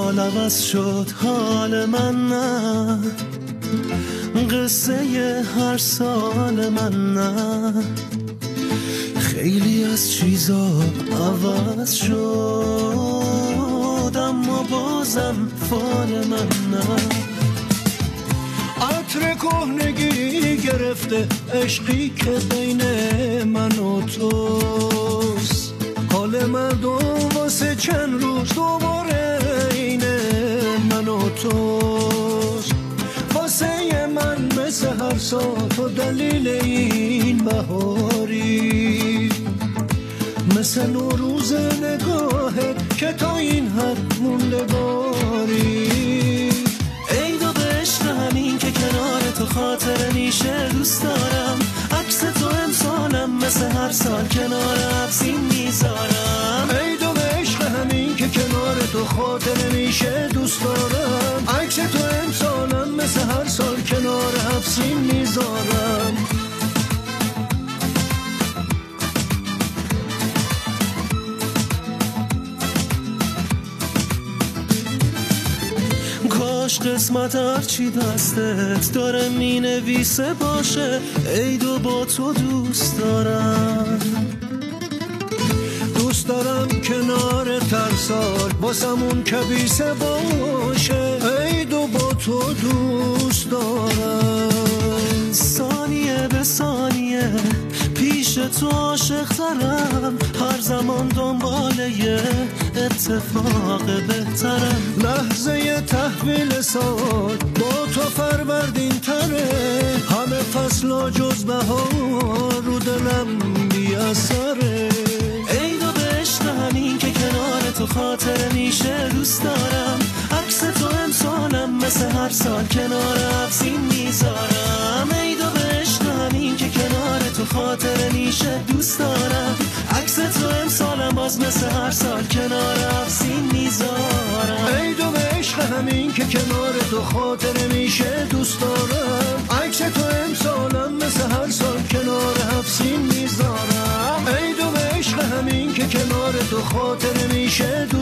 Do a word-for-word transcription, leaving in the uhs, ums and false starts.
سال عوض شد حال من نه، قصه هر سال من نه، خیلی از چیزا عوض شد اما بازم فال من نه. عطر کهنگی گرفته عشقی که بین من و توست، حال مردم واسه چند روز دوباره اینه من و توست. واسه من مثل هر سال تو دلیل این بهاری، مثل نوروز نگاهت که تا این حد موندگاری. ای دو به عشق همین که کنار تو خاطر میشه دوست دارم، عکس تو امسالم مثل هر سال کنار افزین میذارم. ای دو به عشق همین که کنار تو خاطر میشه دوست دارم، عکس تو امسالم مثل هر سال کنار افزین میذارم. کاش قسمت هرچی دستت داره می نویسه باشه، ای دو با تو دوست دارم. دوست دارم کنار ترسال باسمون کبیسه باشه، ای دو با تو دوست دارم. ثانیه به ثانیه پیش تو عاشق ترم، هر زمان دنباله یه اتفاق بهترم. لحظه تحویل سال با تو فروردین تره، همه فصل جز بهار رو دلم بی اثره. ای دو به عشق همین که کنار تو خاطر میشه دوست دارم، عکس تو امسالم مثل هر سال کنار افزین میذارم. ای دو به عشق همین که کنار تو خاطر میشه دوست دارم، عکس تو امسالم باز مثل هر سال کنار افزین میذارم. ای دو به عشق همین که کنار تو خاطر میشه دوست دارم، عکس تو امسالم مثل هر سال کنار افزین میذارم. ای دو به عشق همین که کنار تو خاطر میشه دوست